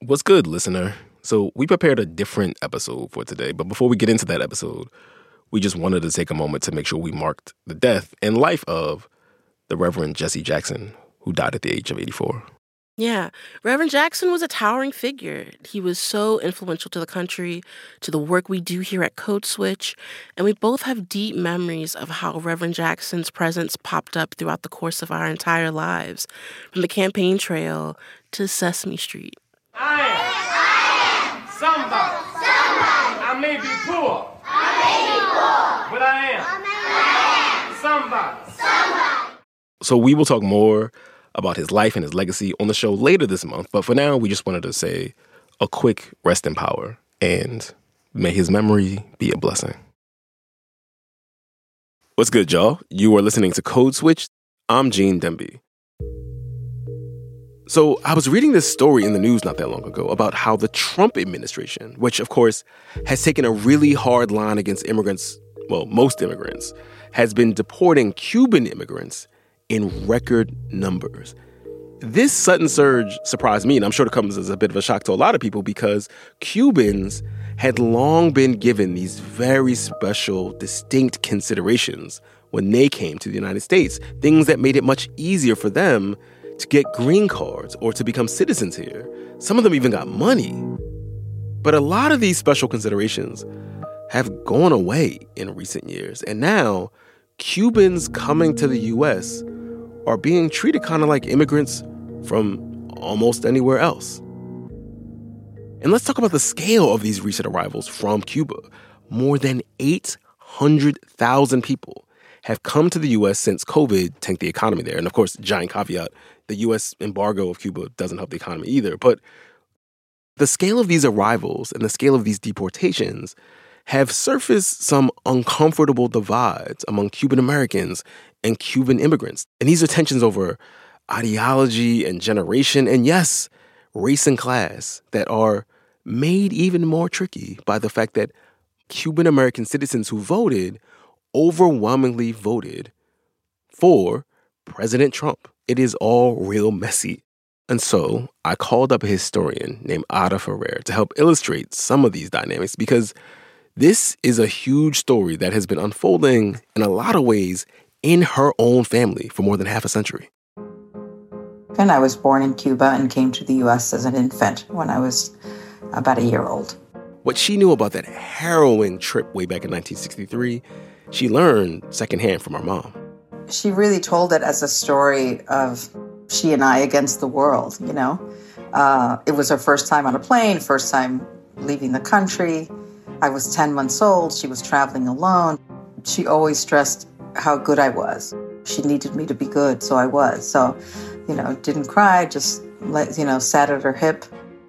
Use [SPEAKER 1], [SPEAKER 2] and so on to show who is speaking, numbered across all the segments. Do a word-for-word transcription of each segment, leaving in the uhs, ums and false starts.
[SPEAKER 1] What's good, listener? So we prepared a different episode for today, but before we get into that episode, we just wanted to take a moment to make sure we marked the death and life of the Reverend Jesse Jackson, who died at the age of eighty-four.
[SPEAKER 2] Yeah, Reverend Jackson was a towering figure. He was so influential to the country, to the work we do here at Code Switch, and we both have deep memories of how Reverend Jackson's presence popped up throughout the course of our entire lives, from the campaign trail to Sesame Street.
[SPEAKER 3] I am, I am somebody. somebody. I may be poor, I may be poor. But I am, I am somebody. somebody.
[SPEAKER 1] So we will talk more about his life and his legacy on the show later this month. But for now, we just wanted to say a quick rest in power, and may his memory be a blessing. What's good, y'all? You are listening to Code Switch. I'm Gene Demby. So I was reading this story in the news not that long ago about how the Trump administration, which of course has taken a really hard line against immigrants, well, most immigrants, has been deporting Cuban immigrants in record numbers. This sudden surge surprised me, and I'm sure it comes as a bit of a shock to a lot of people because Cubans had long been given these very special, distinct considerations when they came to the United States, things that made it much easier for them to get green cards or to become citizens here. Some of them even got money. But a lot of these special considerations have gone away in recent years, and now Cubans coming to the U S are being treated kind of like immigrants from almost anywhere else. And let's talk about the scale of these recent arrivals from Cuba. More than eight hundred thousand people have come to the U S since COVID tanked the economy there. And of course, giant caveat, the U S embargo of Cuba doesn't help the economy either. But the scale of these arrivals and the scale of these deportations have surfaced some uncomfortable divides among Cuban Americans and Cuban immigrants. And these are tensions over ideology and generation, and yes, race and class, that are made even more tricky by the fact that Cuban American citizens who voted overwhelmingly voted for President Trump. It is all real messy. And so I called up a historian named Ada Ferrer to help illustrate some of these dynamics, because this is a huge story that has been unfolding in a lot of ways in her own family for more than half a century.
[SPEAKER 4] And I was born in Cuba and came to the U S as an infant when I was about a year old.
[SPEAKER 1] What she knew about that harrowing trip way back in nineteen sixty-three, she learned secondhand from her mom.
[SPEAKER 4] She really told it as a story of she and I against the world, you know. Uh, it was her first time on a plane, first time leaving the country. I was ten months old. She was traveling alone. She always stressed how good I was. She needed me to be good, so I was. So, you know, didn't cry, just, let, you know, sat at her hip.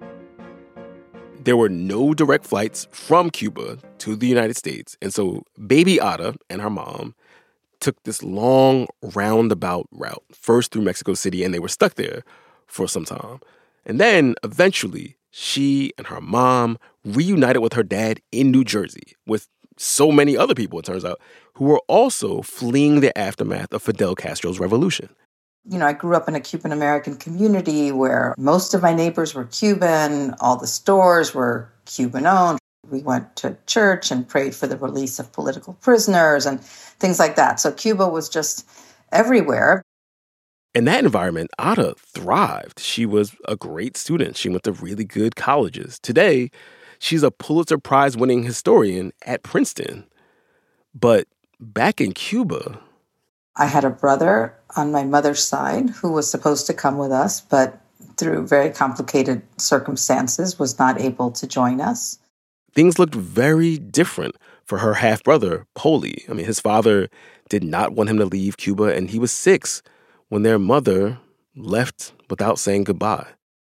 [SPEAKER 1] There were no direct flights from Cuba to the United States. And so baby Ada and her mom took this long roundabout route, first through Mexico City, and they were stuck there for some time. And then eventually she and her mom reunited with her dad in New Jersey with so many other people, it turns out, who were also fleeing the aftermath of Fidel Castro's revolution.
[SPEAKER 4] You know, I grew up in a Cuban-American community where most of my neighbors were Cuban. All the stores were Cuban-owned. We went to church and prayed for the release of political prisoners and things like that. So Cuba was just everywhere.
[SPEAKER 1] In that environment, Ada thrived. She was a great student. She went to really good colleges. Today, she's a Pulitzer Prize-winning historian at Princeton. But back in Cuba,
[SPEAKER 4] I had a brother on my mother's side who was supposed to come with us, but through very complicated circumstances was not able to join us.
[SPEAKER 1] Things looked very different for her half-brother, Poli. I mean, his father did not want him to leave Cuba, and he was six when their mother left without saying goodbye.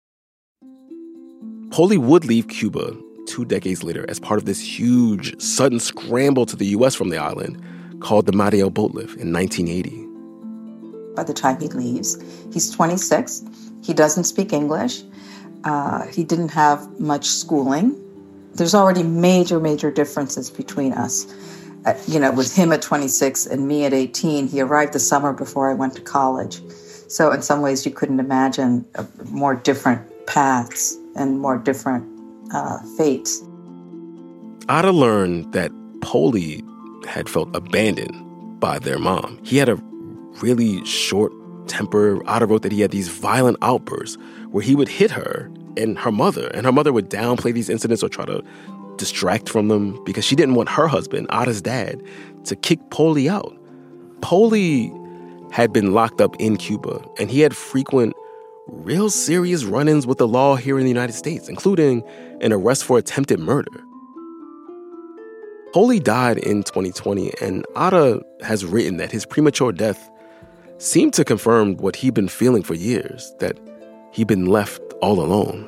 [SPEAKER 1] Poli would leave Cuba two decades later as part of this huge, sudden scramble to the U S from the island called the Mariel Boat Lift in nineteen eighty.
[SPEAKER 4] By the time he leaves, he's twenty-six. He doesn't speak English. Uh, he didn't have much schooling. There's already major, major differences between us. Uh, you know, with him at twenty-six and me at eighteen, he arrived the summer before I went to college. So in some ways, you couldn't imagine uh, more different paths and more different uh, fates.
[SPEAKER 1] Ada learned that Poli had felt abandoned by their mom. He had a really short temper. Ada wrote that he had these violent outbursts where he would hit her and her mother, and her mother would downplay these incidents or try to distract from them because she didn't want her husband, Ada's dad, to kick Poli out. Poli had been locked up in Cuba, and he had frequent, real serious run-ins with the law here in the United States, including an arrest for attempted murder. Poli died in twenty twenty, and Ada has written that his premature death seemed to confirm what he'd been feeling for years, that he'd been left all alone.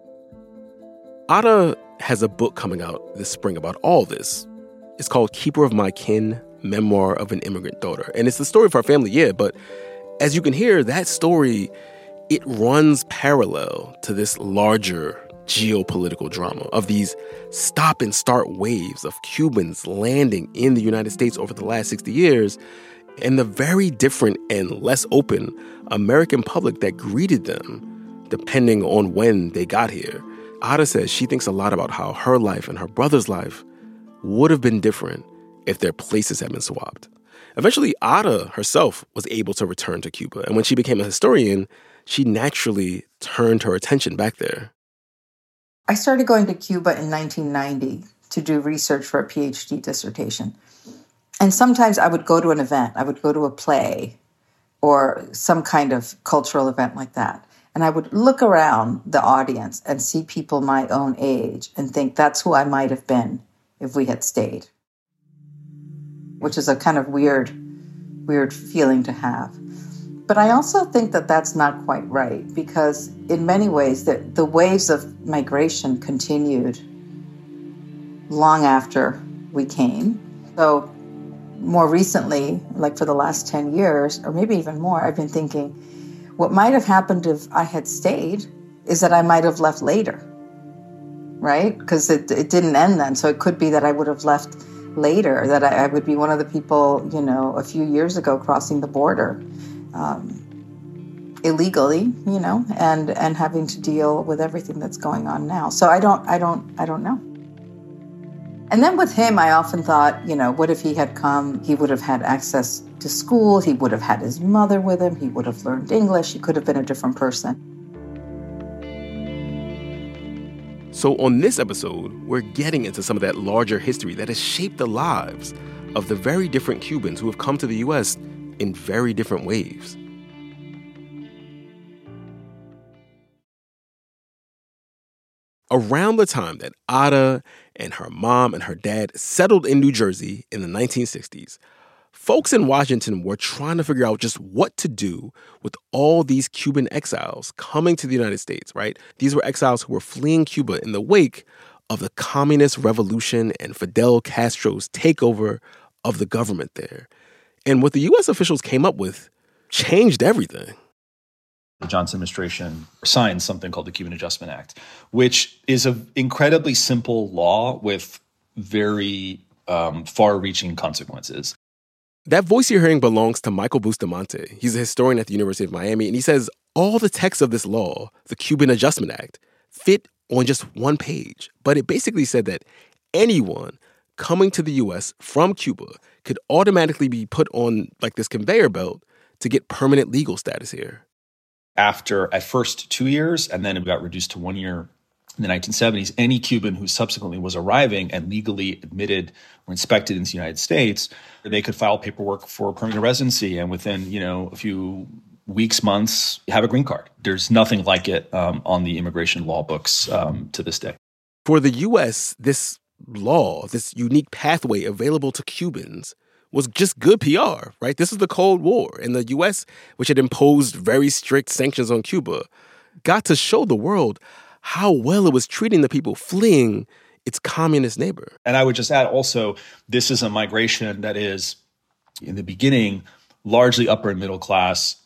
[SPEAKER 1] Ada has a book coming out this spring about all this. It's called Keeper of My Kin, Memoir of an Immigrant Daughter. And it's the story of her family, yeah, but as you can hear, that story, it runs parallel to this larger geopolitical drama of these stop-and-start waves of Cubans landing in the United States over the last sixty years, and the very different and less open American public that greeted them, depending on when they got here. Ada says she thinks a lot about how her life and her brother's life would have been different if their places had been swapped. Eventually, Ada herself was able to return to Cuba, and when she became a historian, she naturally turned her attention back there.
[SPEAKER 4] I started going to Cuba in nineteen ninety to do research for a PhD dissertation. And sometimes I would go to an event. I would go to a play or some kind of cultural event like that. And I would look around the audience and see people my own age and think that's who I might have been if we had stayed, which is a kind of weird, weird feeling to have. But I also think that that's not quite right, because in many ways the, the waves of migration continued long after we came. So more recently, like for the last ten years, or maybe even more, I've been thinking, what might have happened if I had stayed is that I might have left later, right? Because it, it didn't end then. So it could be that I would have left later, that I, I would be one of the people, you know, a few years ago crossing the border um, illegally, you know, and, and having to deal with everything that's going on now. So I don't, I don't, I don't know. And then with him, I often thought, you know, what if he had come, he would have had access to school, he would have had his mother with him, he would have learned English, he could have been a different person.
[SPEAKER 1] So on this episode, we're getting into some of that larger history that has shaped the lives of the very different Cubans who have come to the U S in very different waves. Around the time that Ada and her mom and her dad settled in New Jersey in the nineteen sixties, folks in Washington were trying to figure out just what to do with all these Cuban exiles coming to the United States, right? These were exiles who were fleeing Cuba in the wake of the communist revolution and Fidel Castro's takeover of the government there. And what the U S officials came up with changed everything.
[SPEAKER 5] The Johnson administration signed something called the Cuban Adjustment Act, which is an incredibly simple law with very um, far-reaching consequences.
[SPEAKER 1] That voice you're hearing belongs to Michael Bustamante. He's a historian at the University of Miami, and he says all the text of this law, the Cuban Adjustment Act, fit on just one page. But it basically said that anyone coming to the U S from Cuba could automatically be put on like this conveyor belt to get permanent legal status here.
[SPEAKER 5] After, at first, two years, and then it got reduced to one year in the nineteen seventies, any Cuban who subsequently was arriving and legally admitted or inspected into the United States, they could file paperwork for permanent residency and within, you know, a few weeks, months, have a green card. There's nothing like it um, on the immigration law books um, to this day.
[SPEAKER 1] For the U S, this law, this unique pathway available to Cubans, was just good P R, right? This is the Cold War, and the U S, which had imposed very strict sanctions on Cuba, got to show the world how well it was treating the people fleeing its communist neighbor.
[SPEAKER 5] And I would just add also, this is a migration that is, in the beginning, largely upper and middle class,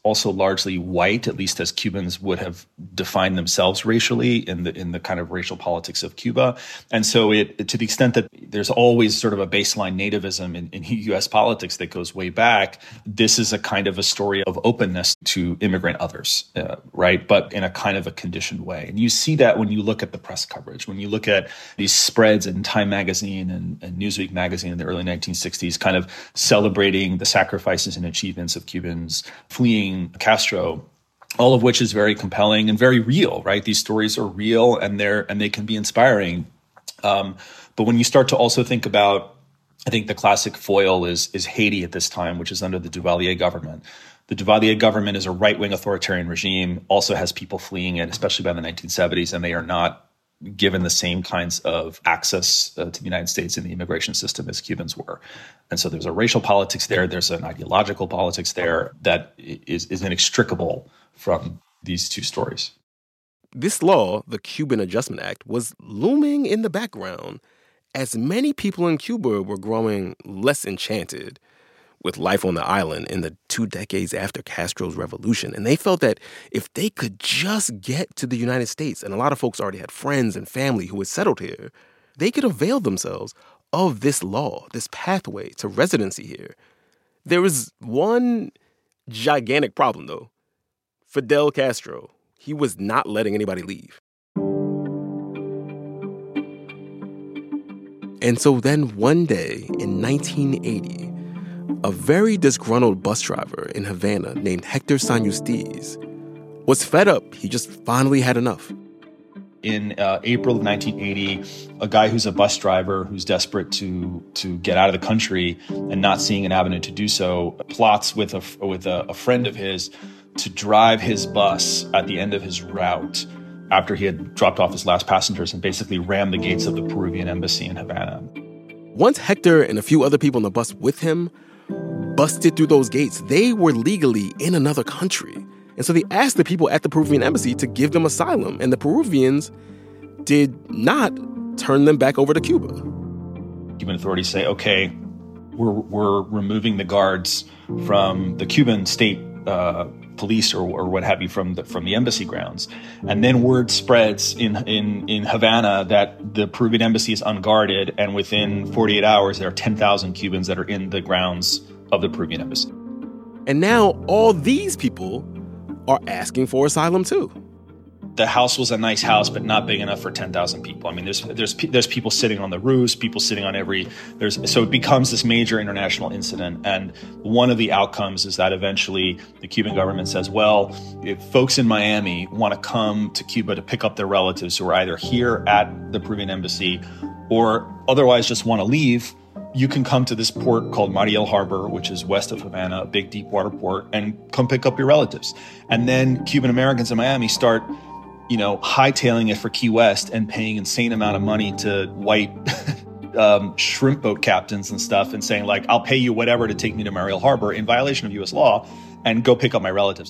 [SPEAKER 5] also largely white, at least as Cubans would have defined themselves racially in the in the kind of racial politics of Cuba. And so it, to the extent that there's always sort of a baseline nativism in, in U S politics that goes way back, this is a kind of a story of openness to immigrant others, uh, right? But in a kind of a conditioned way. And you see that when you look at the press coverage, when you look at these spreads in Time magazine and, and Newsweek magazine in the early nineteen sixties, kind of celebrating the sacrifices and achievements of Cubans fleeing Castro, all of which is very compelling and very real, right? These stories are real and they're and they can be inspiring. Um, but when you start to also think about, I think the classic foil is is Haiti at this time, which is under the Duvalier government. The Duvalier government is a right-wing authoritarian regime, also has people fleeing it, especially by the nineteen seventies, and they are not given the same kinds of access uh, to the United States in the immigration system as Cubans were. And so there's a racial politics there, there's an ideological politics there that is, is inextricable from these two stories.
[SPEAKER 1] This law, the Cuban Adjustment Act, was looming in the background as many people in Cuba were growing less enchanted with life on the island in the two decades after Castro's revolution. And they felt that if they could just get to the United States, and a lot of folks already had friends and family who had settled here, they could avail themselves of this law, this pathway to residency here. There was one gigantic problem, though. Fidel Castro, he was not letting anybody leave. And so then one day in nineteen eighty, a very disgruntled bus driver in Havana named Hector San-Yustiz was fed up. He just finally had enough.
[SPEAKER 5] In uh, April of nineteen eighty, a guy who's a bus driver who's desperate to to get out of the country and not seeing an avenue to do so plots with a with a, a friend of his to drive his bus at the end of his route after he had dropped off his last passengers and basically rammed the gates of the Peruvian embassy in Havana.
[SPEAKER 1] Once Hector and a few other people on the bus with him busted through those gates, they were legally in another country. And so they asked the people at the Peruvian embassy to give them asylum, and the Peruvians did not turn them back over to Cuba.
[SPEAKER 5] Cuban authorities say, okay, we're, we're removing the guards from the Cuban state uh, police or, or what have you from the, from the embassy grounds. And then word spreads in, in, in Havana that the Peruvian embassy is unguarded, and within forty-eight hours, there are ten thousand Cubans that are in the grounds of the Peruvian embassy.
[SPEAKER 1] And now all these people are asking for asylum too.
[SPEAKER 5] The house was a nice house, but not big enough for ten thousand people. I mean, there's there's there's people sitting on the roofs, people sitting on every. There's so it becomes this major international incident. And one of the outcomes is that eventually the Cuban government says, well, if folks in Miami want to come to Cuba to pick up their relatives who are either here at the Peruvian embassy or otherwise just want to leave, you can come to this port called Mariel Harbor, which is west of Havana, a big deep water port, and come pick up your relatives. And then Cuban Americans in Miami start, you know, hightailing it for Key West and paying insane amount of money to white um, shrimp boat captains and stuff and saying, like, I'll pay you whatever to take me to Mariel Harbor in violation of U S law and go pick up my relatives.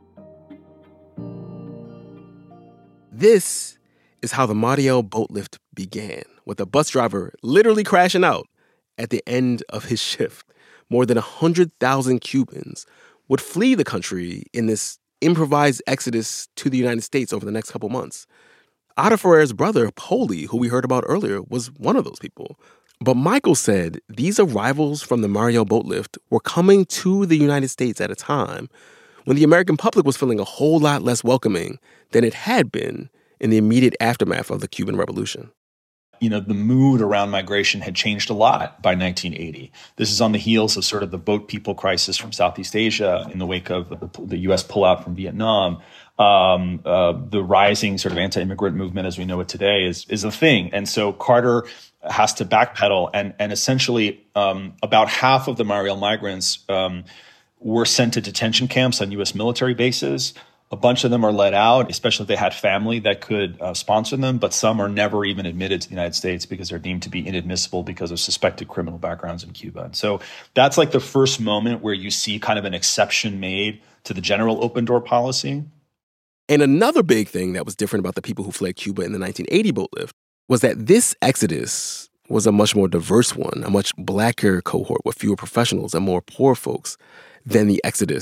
[SPEAKER 1] This is how the Mariel boat lift began, with the bus driver literally crashing out at the end of his shift. More than one hundred thousand Cubans would flee the country in this improvised exodus to the United States over the next couple months. Ada Ferrer's brother, Poli, who we heard about earlier, was one of those people. But Michael said these arrivals from the Mariel boat lift were coming to the United States at a time when the American public was feeling a whole lot less welcoming than it had been in the immediate aftermath of the Cuban Revolution.
[SPEAKER 5] You know, the mood around migration had changed a lot by nineteen eighty. This is on the heels of sort of the boat people crisis from Southeast Asia in the wake of the, the U S pullout from Vietnam. Um, uh, the rising sort of anti-immigrant movement as we know it today is is a thing. And so Carter has to backpedal, and, and essentially um, about half of the Mariel migrants um, were sent to detention camps on U S military bases. A bunch of them are let out, especially if they had family that could uh, sponsor them, but some are never even admitted to the United States because they're deemed to be inadmissible because of suspected criminal backgrounds in Cuba. And so that's like the first moment where you see kind of an exception made to the general open door policy.
[SPEAKER 1] And another big thing that was different about the people who fled Cuba in the nineteen eighty boat lift was that this exodus was a much more diverse one, a much blacker cohort with fewer professionals and more poor folks than the exodus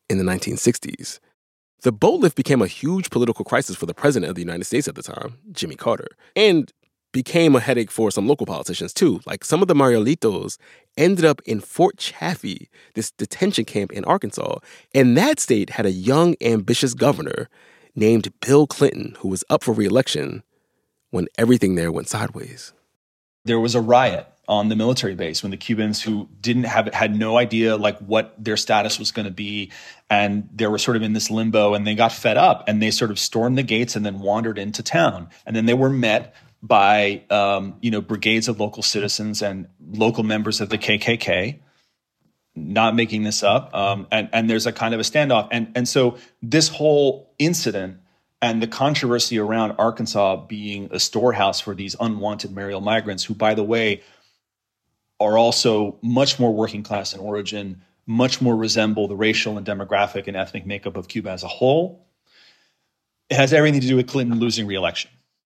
[SPEAKER 1] in the nineteen sixties. The boat lift became a huge political crisis for the president of the United States at the time, Jimmy Carter, and became a headache for some local politicians too. Like some of the Marielitos ended up in Fort Chaffee, this detention camp in Arkansas, and that state had a young, ambitious governor named Bill Clinton who was up for re-election when everything there went sideways.
[SPEAKER 5] There was a riot on the military base when the Cubans who didn't have had no idea like what their status was going to be, and they were sort of in this limbo, and they got fed up and they sort of stormed the gates and then wandered into town. And then they were met by um, you know brigades of local citizens and local members of the K K K, not making this up. Um, and and there's a kind of a standoff, and and so this whole incident and the controversy around Arkansas being a storehouse for these unwanted Mariel migrants, who, by the way, are also much more working class in origin, much more resemble the racial and demographic and ethnic makeup of Cuba as a whole. It has everything to do with Clinton losing re-election.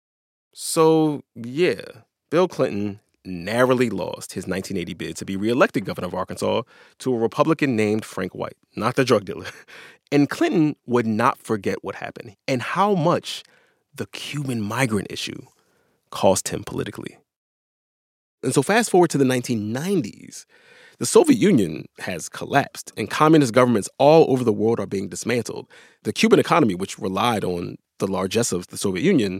[SPEAKER 1] So, yeah, Bill Clinton narrowly lost his nineteen eighty bid to be reelected governor of Arkansas to a Republican named Frank White, not the drug dealer. And Clinton would not forget what happened and how much the Cuban migrant issue cost him politically. And so fast forward to the nineteen nineties, the Soviet Union has collapsed and communist governments all over the world are being dismantled. The Cuban economy, which relied on the largesse of the Soviet Union,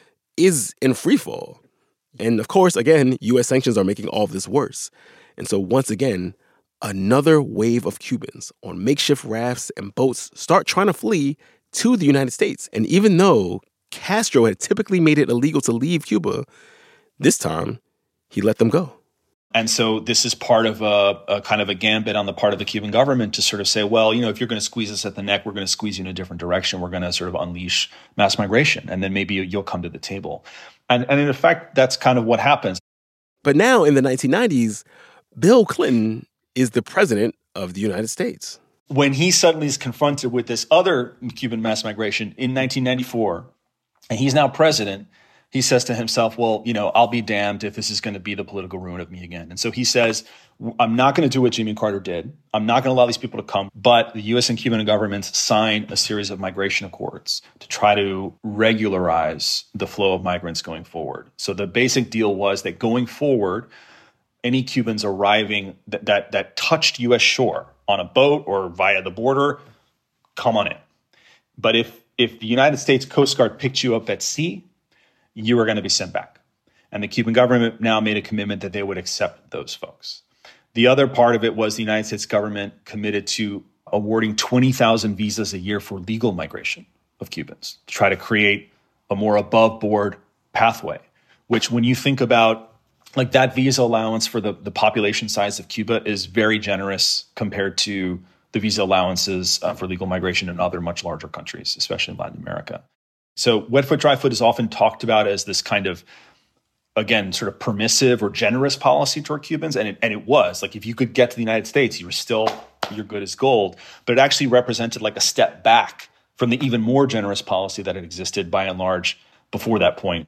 [SPEAKER 1] is in freefall. And of course, again, U S sanctions are making all of this worse. And so once again, another wave of Cubans on makeshift rafts and boats start trying to flee to the United States. And even though Castro had typically made it illegal to leave Cuba, this time he let them go.
[SPEAKER 5] And so this is part of a, a kind of a gambit on the part of the Cuban government to sort of say, well, you know, if you're going to squeeze us at the neck, we're going to squeeze you in a different direction. We're going to sort of unleash mass migration, and then maybe you'll come to the table. And, and in effect, that's kind of what happens.
[SPEAKER 1] But now in the nineteen nineties, Bill Clinton is the president of the United States.
[SPEAKER 5] When he suddenly is confronted with this other Cuban mass migration in nineteen ninety-four, and he's now president, he says to himself, well, you know, I'll be damned if this is going to be the political ruin of me again. And so he says, I'm not going to do what Jimmy Carter did. I'm not going to allow these people to come. But the U S and Cuban governments signed a series of migration accords to try to regularize the flow of migrants going forward. So the basic deal was that going forward, any Cubans arriving that that, that touched U S shore on a boat or via the border, come on in. But if if the United States Coast Guard picked you up at sea, you were going to be sent back. And the Cuban government now made a commitment that they would accept those folks. The other part of it was the United States government committed to awarding twenty thousand visas a year for legal migration of Cubans to try to create a more above board pathway, which when you think about like that visa allowance for the, the population size of Cuba is very generous compared to the visa allowances uh, for legal migration in other much larger countries, especially in Latin America. So wet foot, dry foot is often talked about as this kind of, again, sort of permissive or generous policy toward Cubans. And it, and it was. Like, if you could get to the United States, you were still, you're good as gold. But it actually represented like a step back from the even more generous policy that had existed by and large before that point.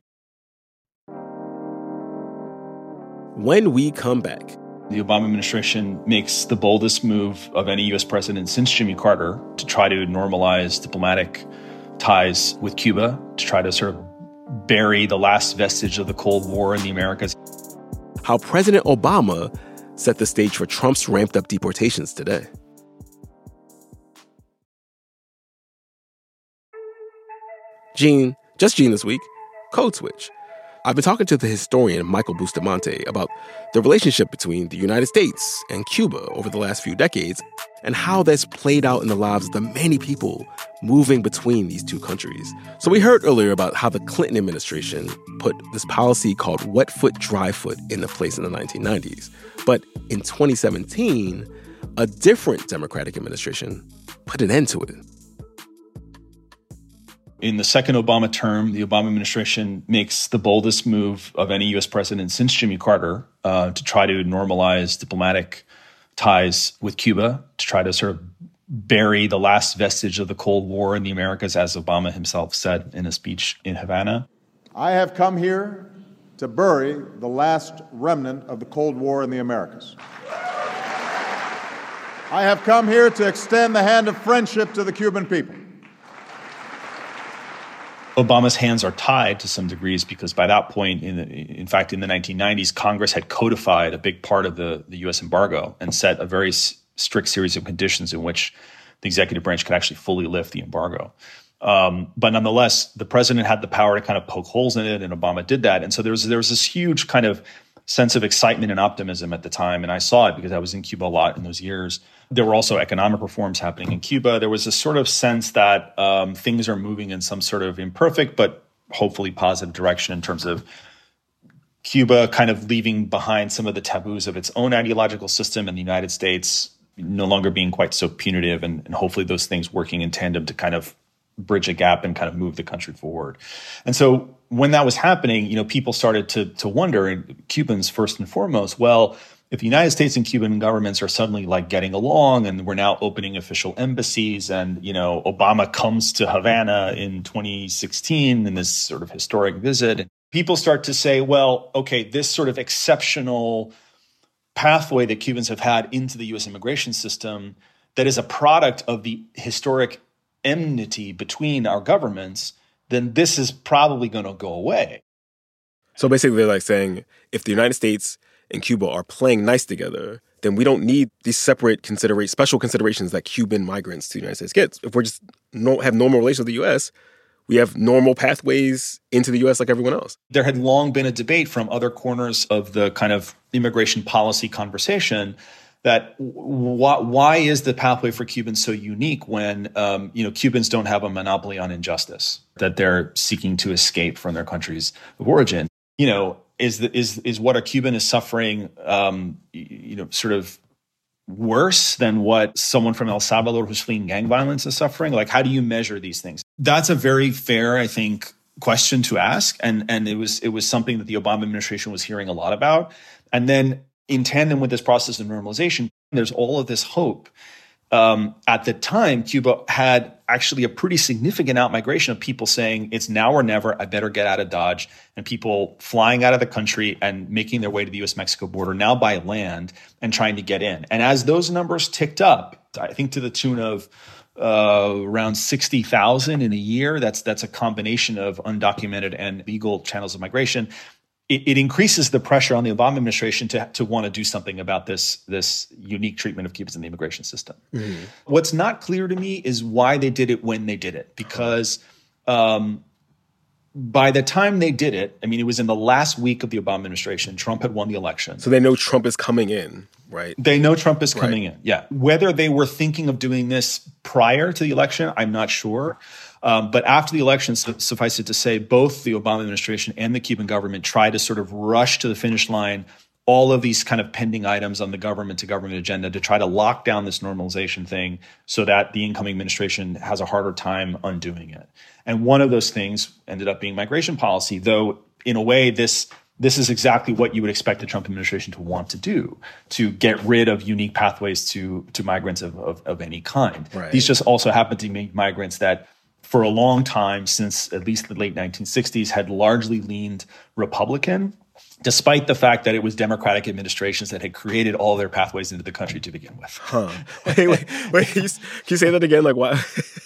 [SPEAKER 1] When we come back,
[SPEAKER 5] the Obama administration makes the boldest move of any U S president since Jimmy Carter to try to normalize diplomatic ties with Cuba, to try to sort of bury the last vestige of the Cold War in the Americas.
[SPEAKER 1] How President Obama set the stage for Trump's ramped-up deportations today. Gene, just Gene this week, Code Switch. I've been talking to the historian Michael Bustamante about the relationship between the United States and Cuba over the last few decades and how that's played out in the lives of the many people moving between these two countries. So we heard earlier about how the Clinton administration put this policy called wet foot, dry foot into place in the nineteen nineties. But in twenty seventeen, a different Democratic administration put an end to it.
[SPEAKER 5] In the second Obama term, the Obama administration makes the boldest move of any U S president since Jimmy Carter uh, to try to normalize diplomatic ties with Cuba, to try to sort of bury the last vestige of the Cold War in the Americas, as Obama himself said in a speech in Havana.
[SPEAKER 6] I have come here to bury the last remnant of the Cold War in the Americas. I have come here to extend the hand of friendship to the Cuban people.
[SPEAKER 5] Obama's hands are tied to some degrees because by that point, in, the, in fact, in the nineteen nineties, Congress had codified a big part of the, the U S embargo and set a very s- strict series of conditions in which the executive branch could actually fully lift the embargo. Um, but nonetheless, the president had the power to kind of poke holes in it, and Obama did that. And so there was, there was this huge kind of sense of excitement and optimism at the time, and I saw it because I was in Cuba a lot in those years. There were also economic reforms happening in Cuba. There was a sort of sense that um, things are moving in some sort of imperfect but hopefully positive direction in terms of Cuba kind of leaving behind some of the taboos of its own ideological system, and the United States no longer being quite so punitive, and, and hopefully those things working in tandem to kind of bridge a gap and kind of move the country forward. And so when that was happening, you know, people started to to wonder, and Cubans first and foremost, well, if the United States and Cuban governments are suddenly like getting along and we're now opening official embassies and, you know, Obama comes to Havana in twenty sixteen in this sort of historic visit, people start to say, well, okay, this sort of exceptional pathway that Cubans have had into the U S immigration system that is a product of the historic enmity between our governments, then this is probably going to go away.
[SPEAKER 1] So basically they're like saying, if the United States and Cuba are playing nice together, then we don't need these separate considerate special considerations that Cuban migrants to the United States get. If we're just no, have normal relations with the U S, we have normal pathways into the U S like everyone else.
[SPEAKER 5] There had long been a debate from other corners of the kind of immigration policy conversation that why, why is the pathway for Cubans so unique when um, you know Cubans don't have a monopoly on injustice that they're seeking to escape from their countries of origin? You know, is the, is is what a Cuban is suffering, um, you know, sort of worse than what someone from El Salvador who's fleeing gang violence is suffering? Like, how do you measure these things? That's a very fair, I think, question to ask, and and it was it was something that the Obama administration was hearing a lot about, and then in tandem with this process of normalization, there's all of this hope. Um, at the time, Cuba had actually a pretty significant outmigration of people saying, it's now or never, I better get out of Dodge, and people flying out of the country and making their way to the U S Mexico border, now by land, and trying to get in. And as those numbers ticked up, I think to the tune of uh, around sixty thousand in a year, that's, that's a combination of undocumented and legal channels of migration. It, it increases the pressure on the Obama administration to, to want to do something about this, this unique treatment of Cubans in the immigration system. Mm-hmm. What's not clear to me is why they did it when they did it, because um, by the time they did it, I mean, it was in the last week of the Obama administration. Trump had won the election.
[SPEAKER 1] So they know Trump is coming in, right?
[SPEAKER 5] They know Trump is coming
[SPEAKER 1] right.
[SPEAKER 5] in, yeah. Whether they were thinking of doing this prior to the election, I'm not sure. Um, but after the election, su- suffice it to say, both the Obama administration and the Cuban government tried to sort of rush to the finish line all of these kind of pending items on the government-to-government agenda to try to lock down this normalization thing so that the incoming administration has a harder time undoing it. And one of those things ended up being migration policy, though in a way this this is exactly what you would expect the Trump administration to want to do, to get rid of unique pathways to, to migrants of, of, of any kind.
[SPEAKER 1] Right.
[SPEAKER 5] These just also happen to be migrants that for a long time, since at least the late nineteen sixties, had largely leaned Republican, despite the fact that it was Democratic administrations that had created all their pathways into the country to begin with.
[SPEAKER 1] Huh. Wait, wait, wait. Can you, can you say that again? Like, why?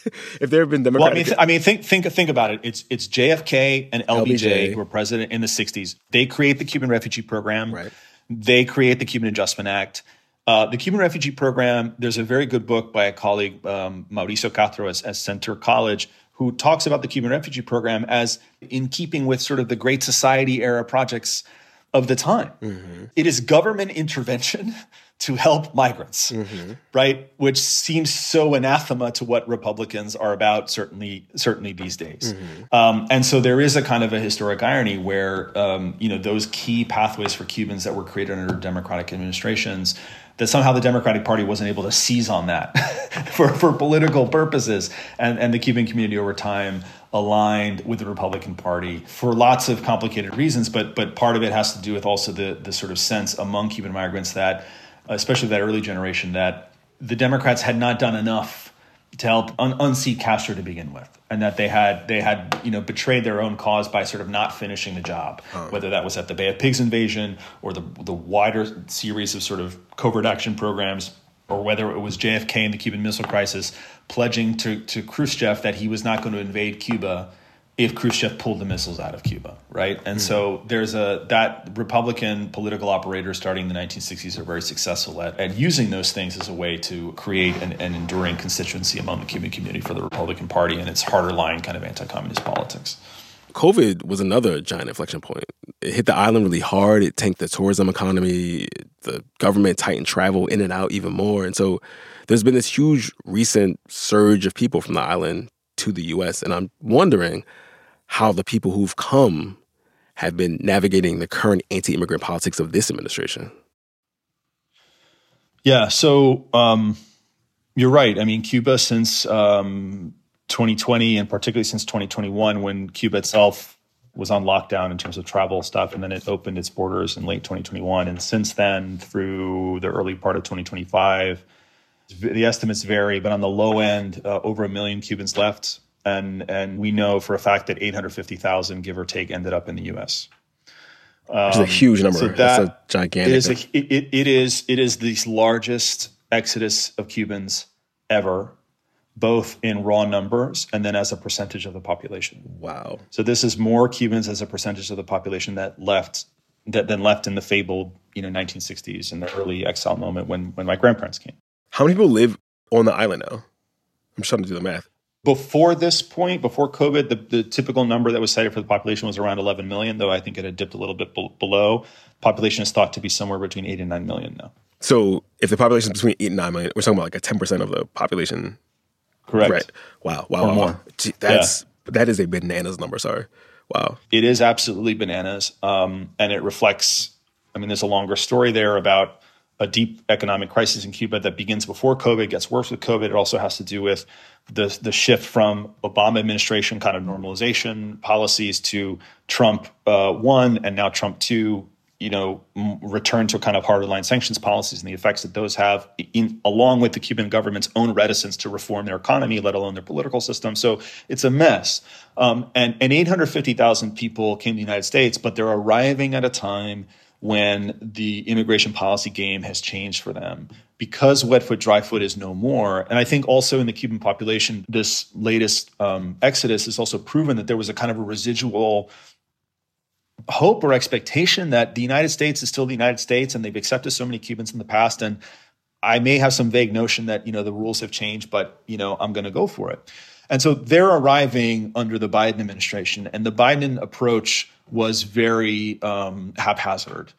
[SPEAKER 1] If there have been Democratic...
[SPEAKER 5] Well, I mean, th- I mean, think, think, think about it. It's it's J F K and L B J,
[SPEAKER 1] L B J,
[SPEAKER 5] who were president in the sixties. They create the Cuban Refugee Program.
[SPEAKER 1] Right.
[SPEAKER 5] They create the Cuban Adjustment Act. Uh, the Cuban Refugee Program, there's a very good book by a colleague, um, Mauricio Castro, at Center College, who talks about the Cuban Refugee Program as in keeping with sort of the Great Society era projects of the time. Mm-hmm. It is government intervention to help migrants, mm-hmm. right? Which seems so anathema to what Republicans are about, certainly, certainly these days. Mm-hmm. Um, and so there is a kind of a historic irony where, um, you know, those key pathways for Cubans that were created under Democratic administrations, that somehow the Democratic Party wasn't able to seize on that for, for political purposes. And, and the Cuban community over time aligned with the Republican Party for lots of complicated reasons. But but part of it has to do with also the, the sort of sense among Cuban migrants that, especially that early generation, that the Democrats had not done enough to help un- unseat Castro to begin with. And that they had they had you know betrayed their own cause by sort of not finishing the job, huh. whether that was at the Bay of Pigs invasion or the the wider series of sort of covert action programs or whether it was J F K in the Cuban Missile Crisis pledging to, to Khrushchev that he was not going to invade Cuba if Khrushchev pulled the missiles out of Cuba, right? And mm. so there's a that Republican political operators starting in the nineteen sixties are very successful at, at using those things as a way to create an, an enduring constituency among the Cuban community for the Republican Party and its harder line kind of anti-communist politics.
[SPEAKER 1] COVID was another giant inflection point. It hit the island really hard. It tanked the tourism economy. The government tightened travel in and out even more. And so there's been this huge recent surge of people from the island to the U S. And I'm wondering how the people who've come have been navigating the current anti-immigrant politics of this administration.
[SPEAKER 5] Yeah, so um, you're right. I mean, Cuba since um, twenty twenty, and particularly since twenty twenty-one, when Cuba itself was on lockdown in terms of travel stuff, and then it opened its borders in late twenty twenty-one. And since then, through the early part of twenty twenty-five, the estimates vary, but on the low end, uh, over a million Cubans left. And and we know for a fact that eight hundred fifty thousand, give or take, ended up in the U S. Um,
[SPEAKER 1] Which is a huge number.
[SPEAKER 5] So that
[SPEAKER 1] That's a gigantic.
[SPEAKER 5] It is, a, it, it, it is it is the largest exodus of Cubans ever, both in raw numbers and then as a percentage of the population.
[SPEAKER 1] Wow.
[SPEAKER 5] So this is more Cubans as a percentage of the population that left that than left in the fabled, you know, nineteen sixties and the early exile moment when when my grandparents came.
[SPEAKER 1] How many people live on the island now? I'm just trying to do the math.
[SPEAKER 5] Before this point, before COVID, the, the typical number that was cited for the population was around eleven million, though I think it had dipped a little bit be- below. Population is thought to be somewhere between eight and nine million now.
[SPEAKER 1] So if the population is between eight and nine million, we're talking about like a ten percent of the population.
[SPEAKER 5] Correct.
[SPEAKER 1] Right. Wow. Wow.
[SPEAKER 5] Or
[SPEAKER 1] wow.
[SPEAKER 5] more.
[SPEAKER 1] Gee, that's, yeah. That is a bananas number. Sorry. Wow.
[SPEAKER 5] It is absolutely bananas. Um, and it reflects, I mean, there's a longer story there about a deep economic crisis in Cuba that begins before COVID, gets worse with COVID. It also has to do with the the shift from Obama administration kind of normalization policies to Trump uh, one and now Trump two, you know, m- return to kind of harder line sanctions policies and the effects that those have, in, along with the Cuban government's own reticence to reform their economy, let alone their political system. So it's a mess. Um, and, and eight hundred fifty thousand people came to the United States, but they're arriving at a time when the immigration policy game has changed for them because wet foot, dry foot is no more. And I think also in the Cuban population, this latest um, exodus has also proven that there was a kind of a residual hope or expectation that the United States is still the United States and they've accepted so many Cubans in the past. And I may have some vague notion that, you know, the rules have changed, but, you know, I'm going to go for it. And so they're arriving under the Biden administration, and the Biden approach was very um, haphazard.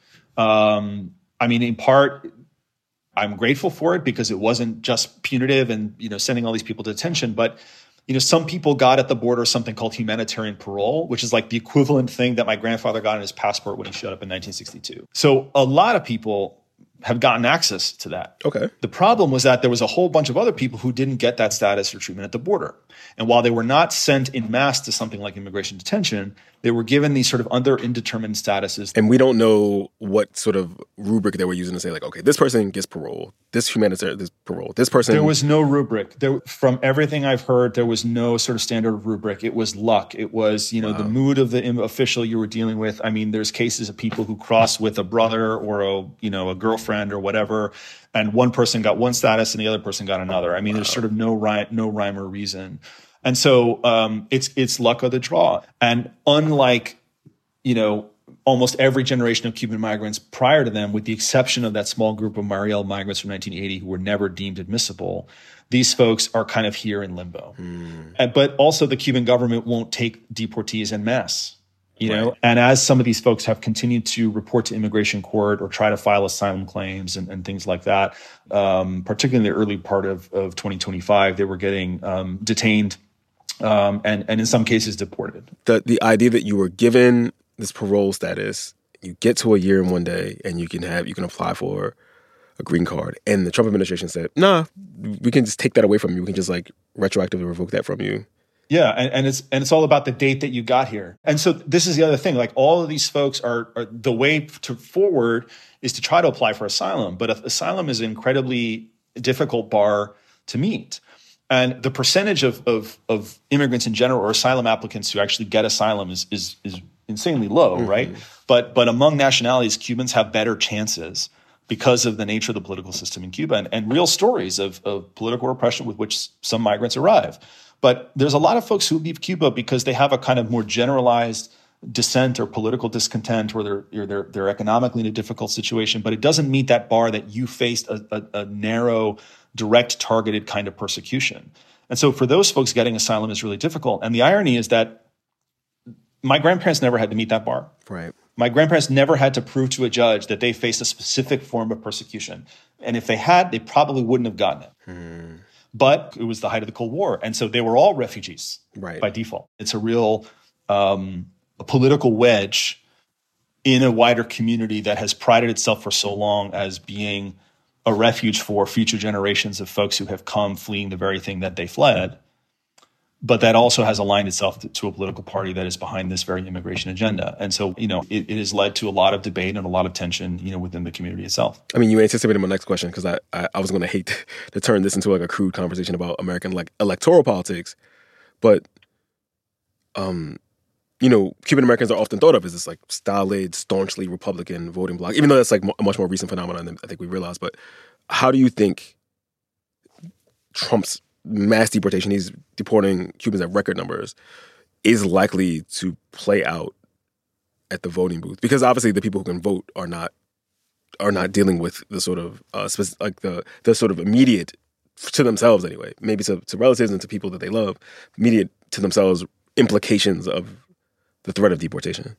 [SPEAKER 5] Um, I mean, in part, I'm grateful for it because it wasn't just punitive and, you know, sending all these people to detention, but, you know, some people got at the border something called humanitarian parole, which is like the equivalent thing that my grandfather got in his passport when he showed up in nineteen sixty-two. So a lot of people have gotten access to that.
[SPEAKER 1] Okay.
[SPEAKER 5] The problem was that there was a whole bunch of other people who didn't get that status or treatment at the border. And while they were not sent in mass to something like immigration detention, they were given these sort of under indeterminate statuses.
[SPEAKER 1] And we don't know what sort of rubric they were using to say, like, okay, this person gets parole, this humanitarian, this parole, this person.
[SPEAKER 5] There was no rubric. There, from everything I've heard, there was no sort of standard rubric. It was luck. It was, you know, wow. the mood of the official you were dealing with. I mean, there's cases of people who cross with a brother or a, you know, a girlfriend or whatever, and one person got one status and the other person got another. I mean, wow. there's sort of no rhyme, no rhyme or reason. And so um, it's it's luck of the draw. And unlike, you know, almost every generation of Cuban migrants prior to them, with the exception of that small group of Mariel migrants from nineteen eighty who were never deemed admissible, these folks are kind of here in limbo. Mm. And, but also the Cuban government won't take deportees en masse. You know, right. And as some of these folks have continued to report to immigration court or try to file asylum claims and, and things like that, um, particularly in the early part of, of twenty twenty-five, they were getting um, detained um, and, and in some cases deported.
[SPEAKER 1] The the idea that you were given this parole status, you get to a year and one day, and you can have you can apply for a green card, and the Trump administration said, "Nah, we can just take that away from you. We can just like retroactively revoke that from you."
[SPEAKER 5] Yeah, and, and it's and it's all about the date that you got here. And so this is the other thing. Like all of these folks are, are the way to forward is to try to apply for asylum, but asylum is an incredibly difficult bar to meet. And the percentage of of, of immigrants in general or asylum applicants who actually get asylum is is is insanely low, mm-hmm. right? But but among nationalities, Cubans have better chances. because of the nature of the political system in Cuba and, and real stories of, of political repression with which some migrants arrive. But there's a lot of folks who leave Cuba because they have a kind of more generalized dissent or political discontent, or they're, they're, they're economically in a difficult situation, but it doesn't meet that bar that you faced a, a, a narrow, direct, targeted kind of persecution. And so for those folks, getting asylum is really difficult. And the irony is that my grandparents never had to meet that bar.
[SPEAKER 1] Right.
[SPEAKER 5] My grandparents never had to prove to a judge that they faced a specific form of persecution. And if they had, they probably wouldn't have gotten it. Hmm. But it was the height of the Cold War. And so they were all refugees
[SPEAKER 1] right.
[SPEAKER 5] by default. It's a real um, a political wedge in a wider community that has prided itself for so long as being a refuge for future generations of folks who have come fleeing the very thing that they fled. But that also has aligned itself to, to a political party that is behind this very immigration agenda. And so, you know, it, it has led to a lot of debate and a lot of tension, you know, within the community itself.
[SPEAKER 1] I mean, you anticipated my next question because I, I, I was going to hate to turn this into like a crude conversation about American like electoral politics. But, um, you know, Cuban Americans are often thought of as this like stolid, staunchly Republican voting bloc, even though that's like a much more recent phenomenon than I think we realize. But how do you think Trump's mass deportation, he's deporting Cubans at record numbers, is likely to play out at the voting booth? Because obviously the people who can vote are not are not dealing with the sort of uh, spec- like the the sort of immediate, to themselves anyway, maybe to, to relatives and to people that they love, immediate to themselves implications of the threat of deportation.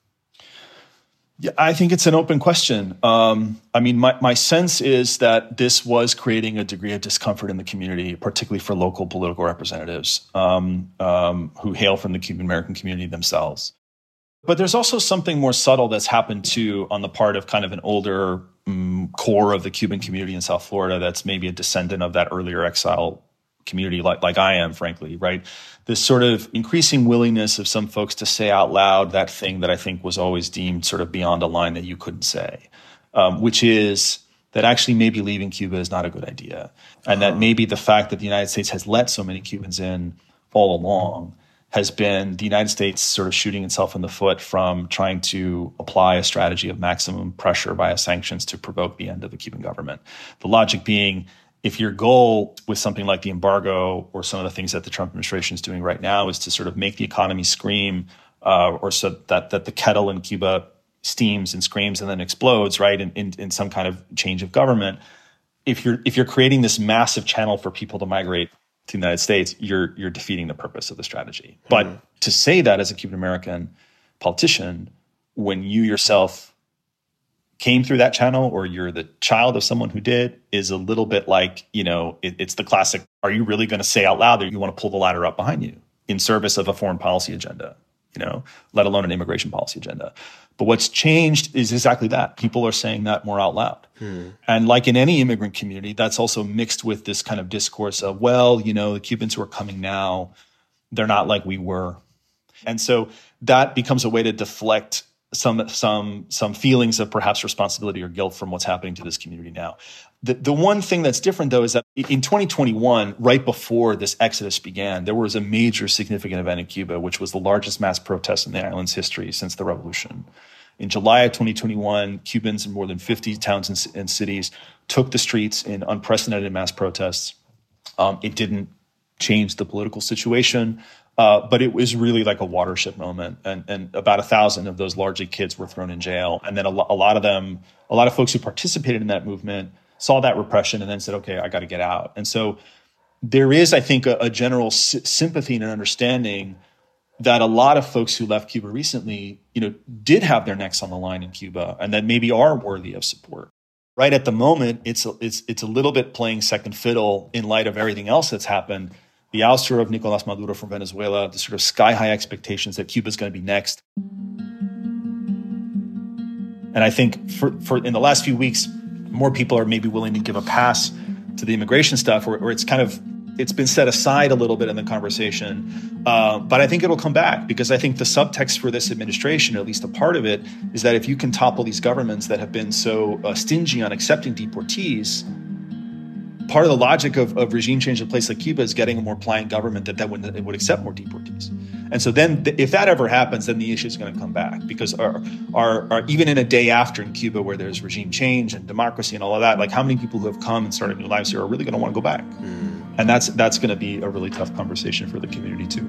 [SPEAKER 5] Yeah, I think it's an open question. Um, I mean, my, my sense is that this was creating a degree of discomfort in the community, particularly for local political representatives um, um, who hail from the Cuban American community themselves. But there's also something more subtle that's happened too on the part of kind of an older um, core of the Cuban community in South Florida that's maybe a descendant of that earlier exile community, like like I am, frankly, right? This sort of increasing willingness of some folks to say out loud that thing that I think was always deemed sort of beyond a line that you couldn't say, um, which is that actually maybe leaving Cuba is not a good idea. And that maybe the fact that the United States has let so many Cubans in all along has been the United States sort of shooting itself in the foot from trying to apply a strategy of maximum pressure via sanctions to provoke the end of the Cuban government. The logic being, if your goal with something like the embargo or some of the things that the Trump administration is doing right now is to sort of make the economy scream, uh, or so that that the kettle in Cuba steams and screams and then explodes, right, in, in, in some kind of change of government, if you're if you're creating this massive channel for people to migrate to the United States, you're you're defeating the purpose of the strategy. Mm-hmm. But to say that as a Cuban American politician, when you yourself came through that channel or you're the child of someone who did, is a little bit like, you know, it, it's the classic, are you really going to say out loud that you want to pull the ladder up behind you in service of a foreign policy agenda, you know, let alone an immigration policy agenda? But what's changed is exactly that. People are saying that more out loud. Hmm. And like in any immigrant community, that's also mixed with this kind of discourse of, well, you know, the Cubans who are coming now, they're not like we were. And so that becomes a way to deflect some some some feelings of perhaps responsibility or guilt from what's happening to this community now. The the one thing that's different, though, is that in twenty twenty-one, right before this exodus began, there was a major significant event in Cuba, which was the largest mass protest in the island's history since the revolution. In July of twenty twenty-one, Cubans in more than fifty towns and, and cities took the streets in unprecedented mass protests. Um, it didn't change the political situation. Uh, but it was really like a watershed moment, and, and about a thousand of those largely kids were thrown in jail. And then a, lo- a lot of them, a lot of folks who participated in that movement saw that repression and then said, okay, I got to get out. And so there is, I think, a, a general s- sympathy and an understanding that a lot of folks who left Cuba recently, you know, did have their necks on the line in Cuba and that maybe are worthy of support. Right at the moment, it's a, it's it's a little bit playing second fiddle in light of everything else that's happened. The ouster of Nicolas Maduro from Venezuela, the sort of sky-high expectations that Cuba's going to be next. And I think for, for in the last few weeks, more people are maybe willing to give a pass to the immigration stuff, or, or it's kind of, it's been set aside a little bit in the conversation. Uh, but I think it'll come back, because I think the subtext for this administration, or at least a part of it, is that if you can topple these governments that have been so uh, stingy on accepting deportees, part of the logic of, of regime change in a place like Cuba is getting a more pliant government that, that would, it would accept more deportees. And so then th- if that ever happens, then the issue is going to come back, because our, our, our, even in a day after in Cuba where there's regime change and democracy and all of that, like how many people who have come and started new lives here are really going to want to go back? Mm. And that's that's going to be a really tough conversation for the community too.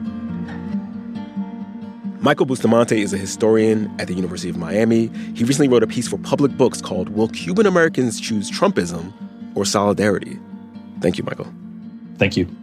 [SPEAKER 1] Michael Bustamante is a historian at the University of Miami. He recently wrote a piece for Public Books called "Will Cuban Americans Choose Trumpism or Solidarity?" Thank you, Michael.
[SPEAKER 5] Thank you.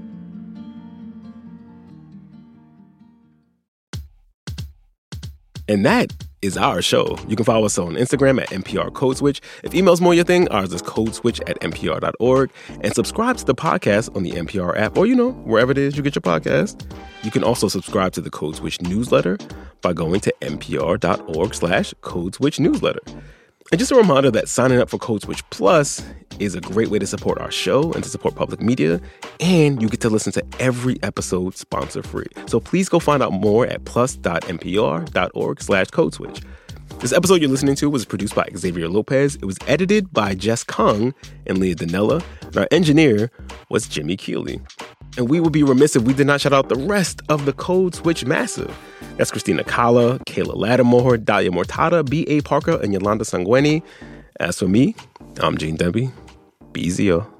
[SPEAKER 1] And that is our show. You can follow us on Instagram at N P R Code Switch. If email's more your thing, ours is codeswitch at N P R dot org. And subscribe to the podcast on the N P R app or, you know, wherever it is you get your podcast. You can also subscribe to the Code Switch newsletter by going to npr.org slash Code Switch newsletter. And just a reminder that signing up for Code Switch Plus is a great way to support our show and to support public media. And you get to listen to every episode sponsor-free. So please go find out more at plus.npr.org slash Code Switch. This episode you're listening to was produced by Xavier Lopez. It was edited by Jess Kung and Leah Donnella. And our engineer was Jimmy Keeley. And we would be remiss if we did not shout out the rest of the Code Switch Massive. That's Christina Kala, Kayla Lattimore, Dalia Mortada, B A. Parker, and Yolanda Sangweni. As for me, I'm Gene Demby. Be easy, yo.